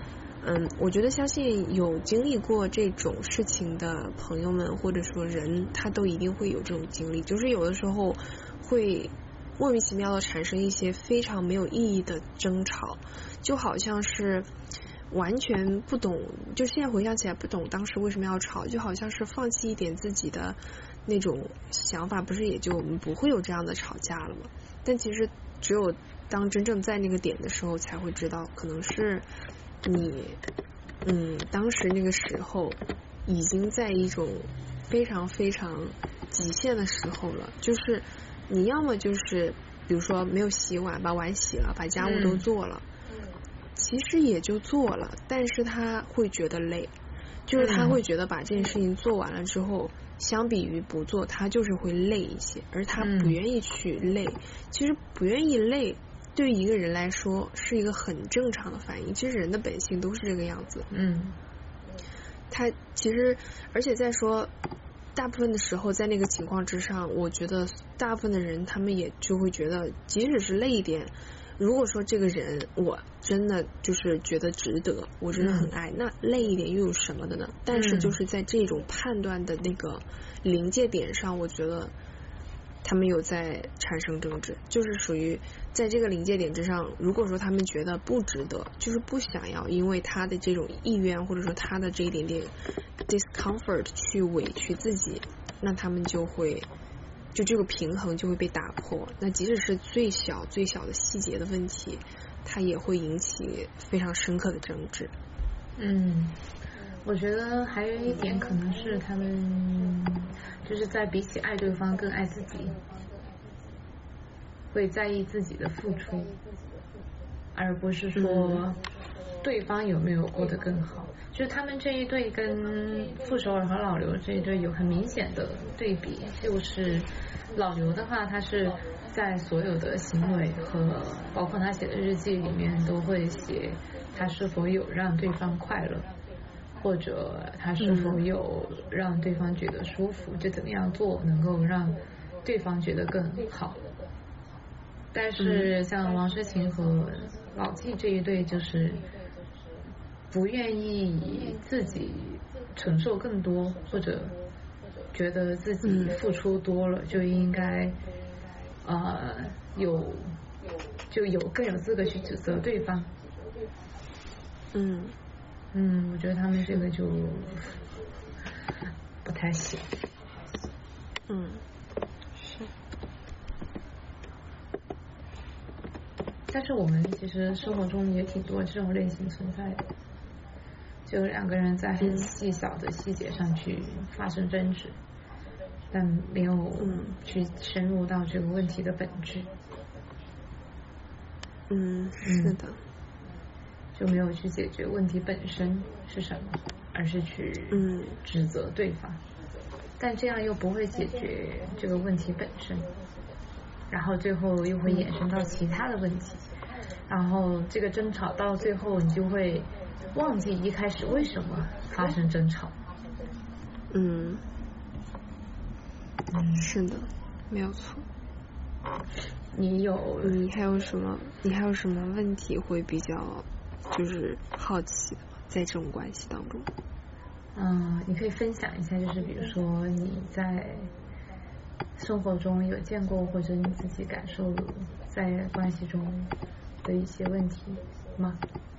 嗯，我觉得相信有经历过这种事情的朋友们，或者说人，他都一定会有这种经历，就是有的时候会莫名其妙的产生一些非常没有意义的争吵，就好像是完全不懂，就现在回想起来不懂当时为什么要吵，就好像是放弃一点自己的那种想法，不是也就我们不会有这样的吵架了吗？但其实只有当真正在那个点的时候才会知道，可能是你嗯当时那个时候已经在一种非常非常极限的时候了，就是你要么就是比如说没有洗碗，把碗洗了，把家务都做了，嗯、其实也就做了，但是他会觉得累，就是他会觉得把这件事情做完了之后，相比于不做，他就是会累一些，而他不愿意去累。嗯、其实不愿意累，对于一个人来说是一个很正常的反应。其实人的本性都是这个样子。嗯，他其实，而且再说，大部分的时候在那个情况之上，我觉得大部分的人他们也就会觉得，即使是累一点。如果说这个人我真的就是觉得值得，我真的很爱，嗯、那累一点又有什么的呢？但是就是在这种判断的那个临界点上，我觉得他们有在产生争执，就是属于在这个临界点之上，如果说他们觉得不值得，就是不想要因为他的这种意愿或者说他的这一点点 discomfort 去委屈自己，那他们就会就这个平衡就会被打破。那即使是最小最小的细节的问题，它也会引起非常深刻的争执。 嗯，我觉得还有一点可能是他们就是在比起爱对方更爱自己，会在意自己的付出，而不是说对方有没有过得更好。就是他们这一对跟傅首尔和老刘这一对有很明显的对比，就是老刘的话，他是在所有的行为和包括他写的日记里面都会写他是否有让对方快乐，或者他是否有让对方觉得舒服，就怎么样做能够让对方觉得更好。但是像王诗晴和老纪这一对就是不愿意自己承受更多，或者觉得自己付出多了就应该呃有就有更有资格去指责对方。 嗯嗯，我觉得他们这个就不太行。 嗯，是。 但是我们其实生活中也挺多这种类型存在的。就两个人在很细小的细节上去发生争执，但没有去深入到这个问题的本质。 嗯，是的， 就没有去解决问题本身是什么，而是去指责对方。但这样又不会解决这个问题本身，然后最后又会衍生到其他的问题，然后这个争吵到最后你就会忘记一开始为什么发生争吵。 嗯，嗯，是的，没有错。 你有你还有什么？你还有什么问题会比较就是好奇的在这种关系当中？ 嗯，你可以分享一下，就是比如说你在生活中有见过或者你自己感受在关系中的一些问题吗？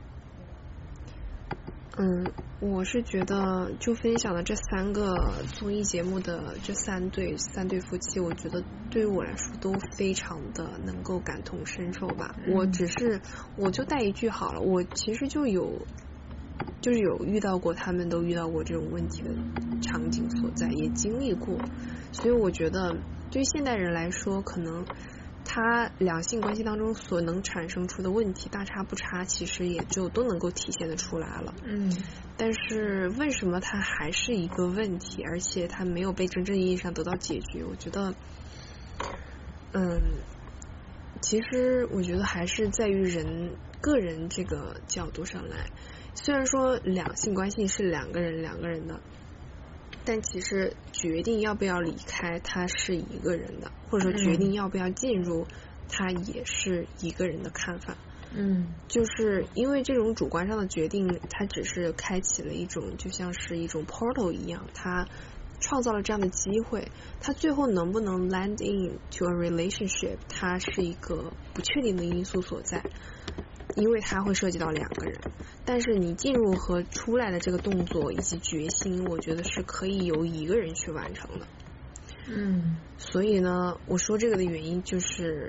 嗯，我是觉得就分享的这三个综艺节目的这三对三对夫妻，我觉得对于我来说都非常的能够感同身受吧。嗯、我只是我就带一句好了，我其实就有就是有遇到过，他们都遇到过这种问题的场景所在，也经历过，所以我觉得对于现代人来说，可能他两性关系当中所能产生出的问题大差不差，其实也就都能够体现得出来了。 嗯， 但是为什么它还是一个问题，而且它没有被真正意义上得到解决？我觉得，嗯，其实我觉得还是在于人个人这个角度上来。虽然说两性关系是两个人两个人的，但其实决定要不要离开他是一个人的，或者说决定要不要进入他也是一个人的看法。 嗯， 就是因为这种主观上的决定，它只是开启了一种就像是一种 portal 一样，它创造了这样的机会，它最后能不能 land into a relationship， 它是一个不确定的因素所在，因为它会涉及到两个人，但是你进入和出来的这个动作以及决心，我觉得是可以由一个人去完成的。 嗯， 所以呢，我说这个的原因就是，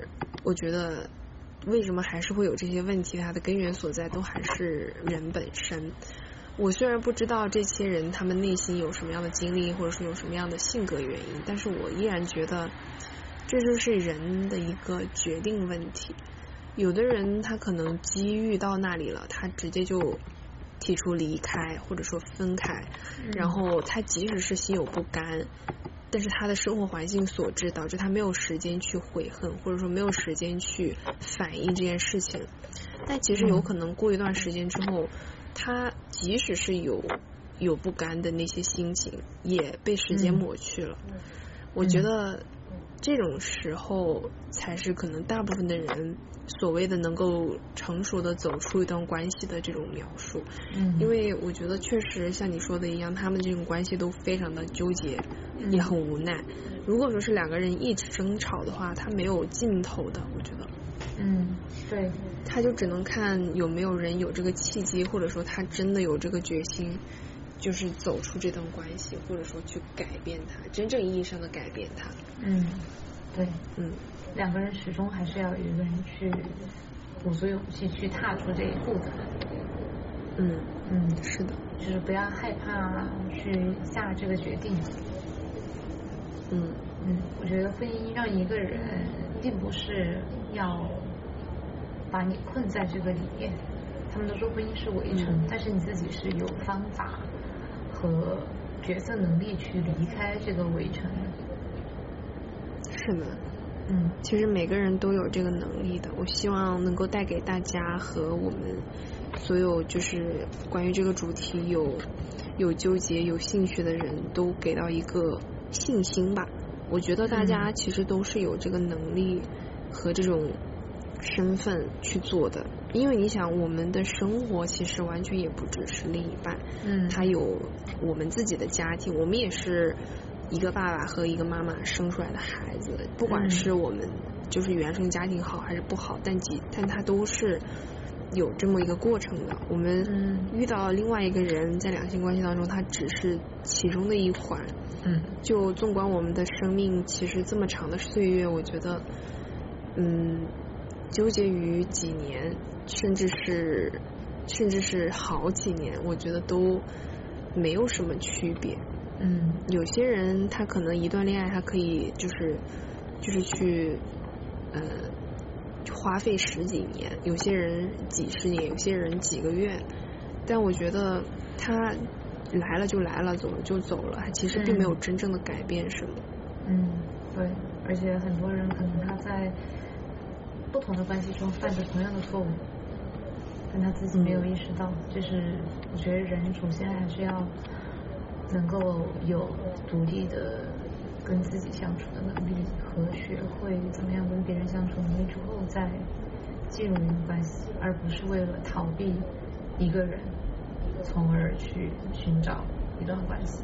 我觉得为什么还是会有这些问题，它的根源所在都还是人本身。我虽然不知道这些人他们内心有什么样的经历，或者说有什么样的性格原因，但是我依然觉得这就是人的一个决定问题。有的人他可能机遇到那里了，他直接就提出离开或者说分开， 嗯、 然后他即使是心有不甘，但是他的生活环境所致，导致他没有时间去悔恨，或者说没有时间去反映这件事情。但其实有可能过一段时间之后，他即使是有有不甘的那些心情，也被时间抹去了。 嗯、 我觉得这种时候才是可能大部分的人所谓的能够成熟的走出一段关系的这种描述。 嗯， 因为我觉得确实像你说的一样，他们这种关系都非常的纠结， 嗯、 也很无奈。如果说是两个人一直争吵的话，他没有尽头的，我觉得。 嗯，对， 他就只能看有没有人有这个契机，或者说他真的有这个决心，就是走出这段关系，或者说去改变它，真正意义上的改变它。 嗯，对， 嗯， 两个人始终还是要有一个人去鼓足勇气去踏出这一步的。 嗯嗯， 是的， 就是不要害怕去下这个决定。 嗯嗯，我觉得婚姻让一个人并不是要把你困在这个里面，他们都说婚姻是围城，嗯、但是你自己是有方法和决策能力去离开这个围城的。 是的， 嗯， 其实每个人都有这个能力的。我希望能够带给大家和我们所有就是关于这个主题有有纠结有兴趣的人都给到一个信心吧。我觉得大家其实都是有这个能力和这种身份去做的，因为你想我们的生活其实完全也不只是另一半， 嗯， 他有我们自己的家庭，我们也是一个爸爸和一个妈妈生出来的孩子，不管是我们就是原生家庭好还是不好，但几但他都是有这么一个过程的。我们遇到另外一个人，在两性关系当中，他只是其中的一环。 嗯， 就纵观我们的生命，其实这么长的岁月，我觉得，嗯，纠结于几年，甚至是甚至是好几年，我觉得都没有什么区别。 嗯， 有些人他可能一段恋爱，他可以就是就是去呃花费十几年，有些人几十年，有些人几个月，但我觉得他来了就来了，走了就走了，他其实并没有真正的改变什么。 嗯，对，而且很多人可能他在不同的关系中犯着同样的错误，但他自己没有意识到。嗯、就是我觉得人首先还是要能够有独立的跟自己相处的能力，和学会怎么样跟别人相处能力之后再进入一段关系，而不是为了逃避一个人从而去寻找一段关系。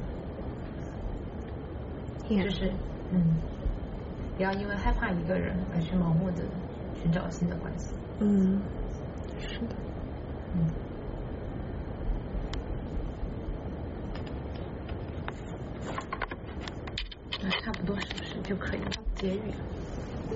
Yeah. 就是嗯，不要因为害怕一个人而去盲目的寻找新的关系。 嗯，是的。 嗯。那差不多是不是就可以结语了？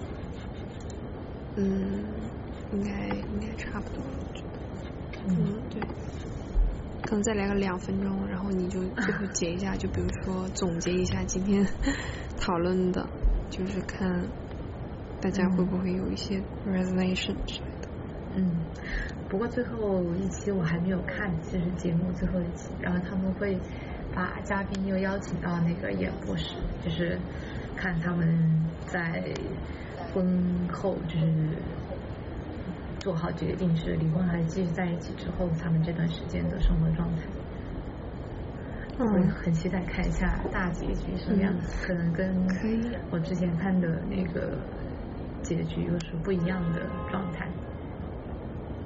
嗯，应该应该差不多了，我觉得。嗯，对。可能再来个两分钟，然后你就最后结一下，就比如说总结一下今天讨论的，就是看大家会不会有一些 resonation 之类的。 嗯，不过最后一期我还没有看，就是节目最后一期，然后他们会把嘉宾又邀请到那个演播室，就是看他们在婚后就是做好决定是离婚还是继续在一起之后，他们这段时间的生活状态。 嗯， 我很期待看一下大结局什么样子，嗯、可能跟我之前看的那个结局又是不一样的状态。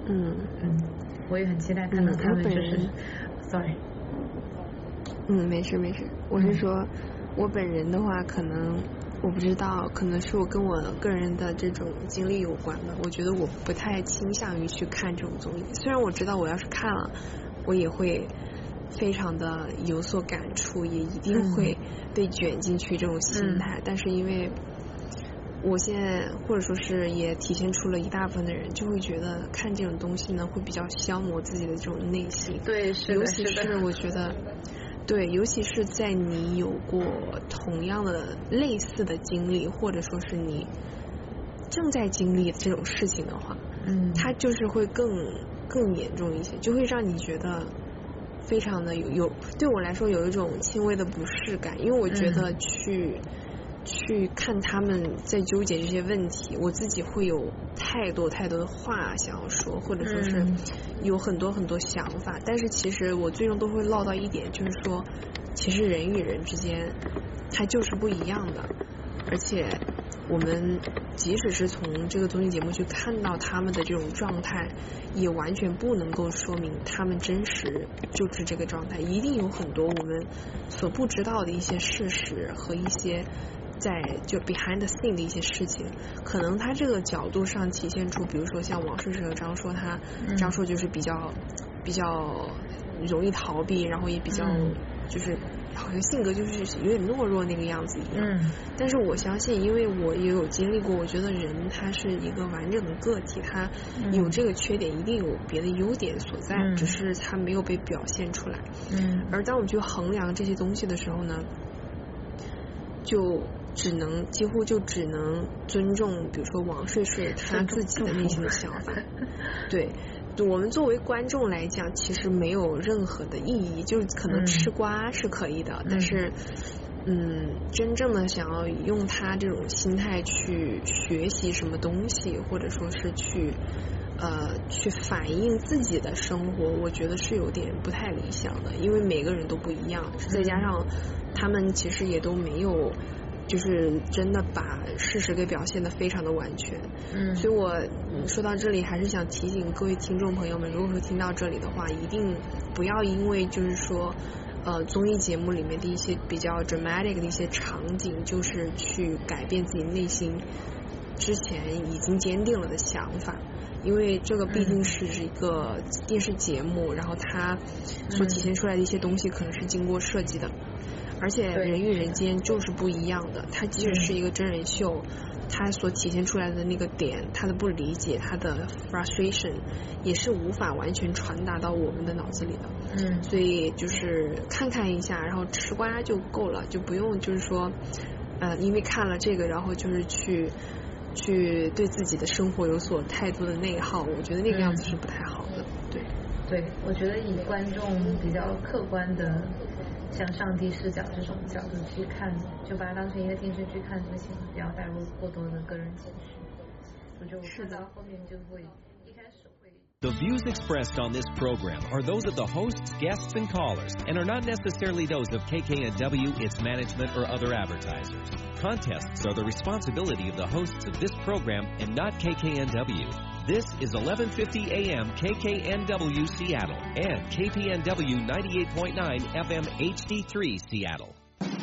嗯嗯，我也很期待看到他们就是、嗯、，sorry， 嗯，没事没事，我是说，嗯、我本人的话，可能我不知道，可能是我跟我个人的这种经历有关吧。我觉得我不太倾向于去看这种综艺，虽然我知道我要是看了，我也会非常的有所感触，也一定会被卷进去这种心态，嗯、但是因为我现在或者说是也体现出了一大部分的人就会觉得看这种东西呢会比较消磨自己的这种内心， 对，是的， 尤其是我觉得对，尤其是在你有过同样的类似的经历，或者说是你正在经历这种事情的话， 嗯， 它就是会更更严重一些，就会让你觉得非常的有有对我来说有一种轻微的不适感，因为我觉得去、嗯、去看他们在纠结这些问题，我自己会有太多太多的话想要说，或者说是有很多很多想法、嗯、但是其实我最终都会落到一点，就是说其实人与人之间它就是不一样的，而且我们即使是从这个综艺节目去看到他们的这种状态，也完全不能够说明他们真实就是这个状态，一定有很多我们所不知道的一些事实和一些在就 behind the scene 的一些事情，可能他这个角度上体现出，比如说像王顺顺和张硕，他、嗯、张硕就是比较比较容易逃避，然后也比较、嗯、就是好像性格就是有点懦弱那个样子一样、嗯、但是我相信，因为我也有经历过，我觉得人他是一个完整的个体，他有这个缺点一定有别的优点所在、嗯、只是他没有被表现出来。 嗯， 而当我们去衡量这些东西的时候呢，就只能几乎就只能尊重比如说王睡睡他自己的内心的想法。对，我们作为观众来讲其实没有任何的意义，就是可能吃瓜是可以的、嗯、但是嗯，真正的想要用他这种心态去学习什么东西，或者说是去呃去反映自己的生活，我觉得是有点不太理想的，因为每个人都不一样，再加上他们其实也都没有就是真的把事实给表现得非常的完全。 嗯， 所以我说到这里还是想提醒各位听众朋友们，如果说听到这里的话，一定不要因为就是说呃综艺节目里面的一些比较 dramatic 的一些场景，就是去改变自己内心之前已经坚定了的想法，因为这个毕竟是一个电视节目、嗯、然后它所体现出来的一些东西可能是经过设计的，而且人与人间就是不一样的，它即使是一个真人秀、嗯、它所体现出来的那个点，它的不理解，它的 frustration 也是无法完全传达到我们的脑子里的。 嗯， 所以就是看看一下，然后吃瓜就够了，就不用就是说呃，因为看了这个然后就是去去对自己的生活有所太多的内耗，我觉得那个样子是不太好的。嗯、对对，我觉得以观众比较客观的像上帝视角这种角度去看，就把它当成一个电视剧看就行了，不要带入过多的个人情绪。我觉得我看到后面就会一开始会。 The views expressed on this program are those of the hosts, guests, and callers, and are not necessarily those of K K N W, its management, or other advertisers. Contests are the responsibility of the hosts of this program and not K K N W. This is eleven fifty A M K K N W Seattle and K P N W ninety-eight point nine F M H D three Seattle.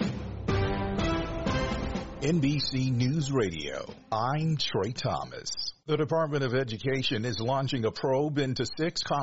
N B C News Radio, I'm Troy Thomas. The Department of Education is launching a probe into six colleges